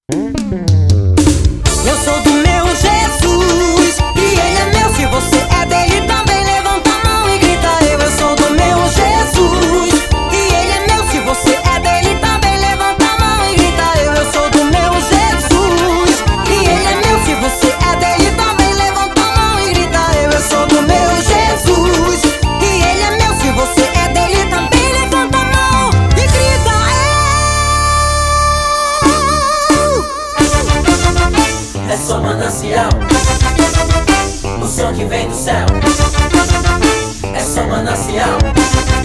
Eu sou do meu Jesus e Ele é meu. Se você é dele também, levanta a mão e grita eu sou do meu Jesus e Ele é meu. Se você é dele também, levanta a mão e grita eu sou do meu Jesus e Ele é meu. Se você é dele também, levanta a mão e grita eu sou do meu Jesus e Ele é meu. Se você é dele também, levanta a mão e grita É só manancial, o som que vem do céu. É só manancial.